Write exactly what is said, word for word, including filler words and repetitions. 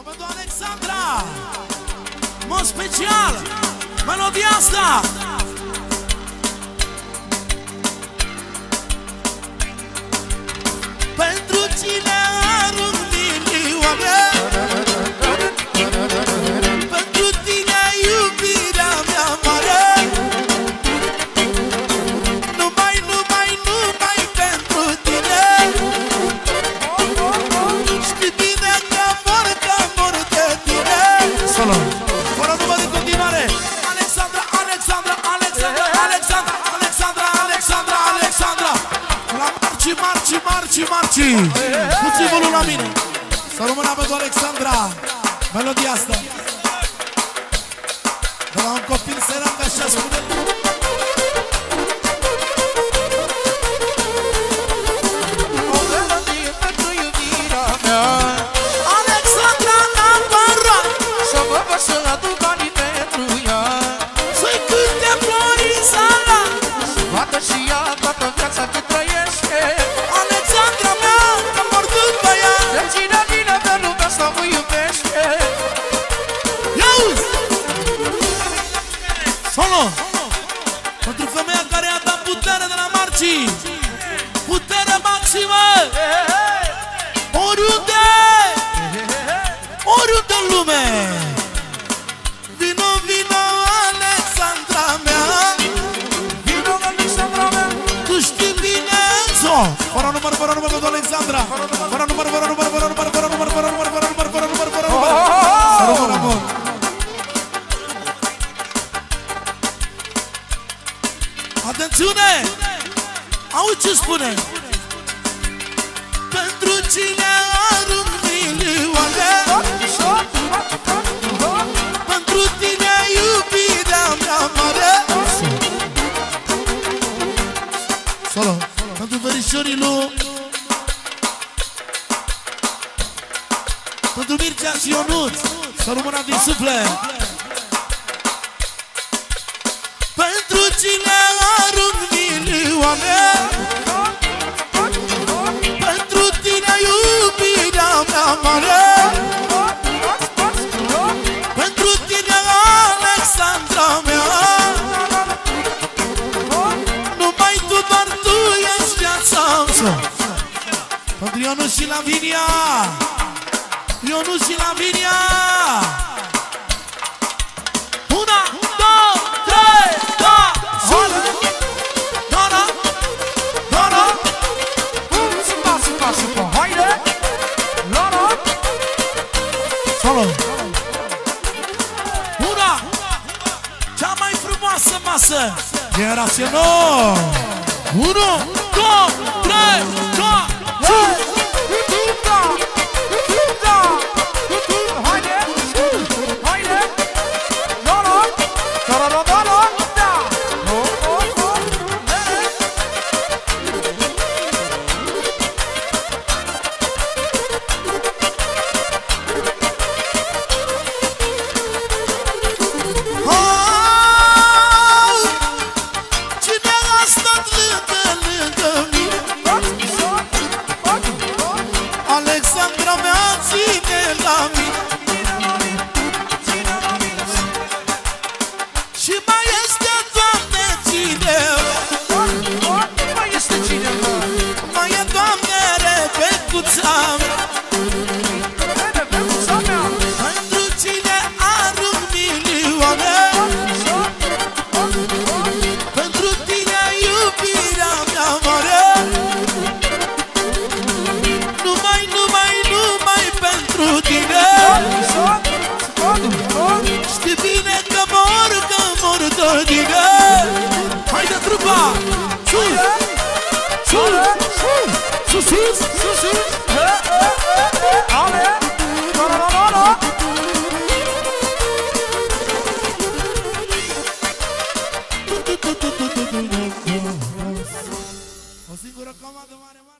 Pentru Alexandra, în mod special, melodia asta. Pentru cine arunc milioane, pentru tine iubirea mea mare, numai, numai, numai pentru tine. Știi bine că mor, că mor de tine. Solo. Fără număr în continuare. Alexandra, Alexandra, Alexandra, Alexandra, Alexandra, Alexandra, Alexandra. La marci, marci, marci, marci. Puțin volum la mine. Să rămână pentru Alexandra melodia asta. De la un copil sărac, așa spune. O melodie pentru iubirea mea, Alexandra Navarra, să mă văd să aduc banii pentru ea, să-i cânte flori în sala. vadă și ea toată viața cât trăiește. Alexandra mea, că mor după ea. De cine vine pe lumea asta mă iubește. Iauzi! Solo! Pentru femeia care i-a dat putere de la Marci. Putere maximă! Oriunde! Oriunde în lume! Vino, vino, Alexandra mea. Vino, Alexandra mea. Tu știi bine, Enzo! Fără număr, fără număr pentru Alexandra. Fără număr, fără număr, fără număr, fără număr, fără număr, fără număr, fără număr, fără număr. Să rămână bun. Atențiune! Auzi ce spune? Pentru cine arunc milioane, pentru tine iubirea mea mare. Solo! Pentru verișorii lui, pentru Mircea și Ionuț, să rămână din suflet. Pentru cine arunc milioane, pentru tine iubirea mea mare, pentru tine Alexandra mea. Numai tu, doar tu ești viața. Pentru Ionuț și Lavinia, Ionuț și Lavinia. Una, două, trei, da, zi. Dora, Dora. Supa, supa, supa, haide. Loro. Solo. Una, cea mai frumoasă masă generațională. Unu, două, trei, da, zi. Alexandra mea, ține la mine. Și mai este, Doamne, cineva. Mai este cineva. Mai e, Doamne, Rebecuța mea. Rebecuța mea. Pentru cine arunc milioane, pentru tine iubirea mea mare. Numai, numai, numai pentru tine. Știi bine că mor, că mor de tine. Haide, trupa! Sus! Sus! Sus! Sus! Sus!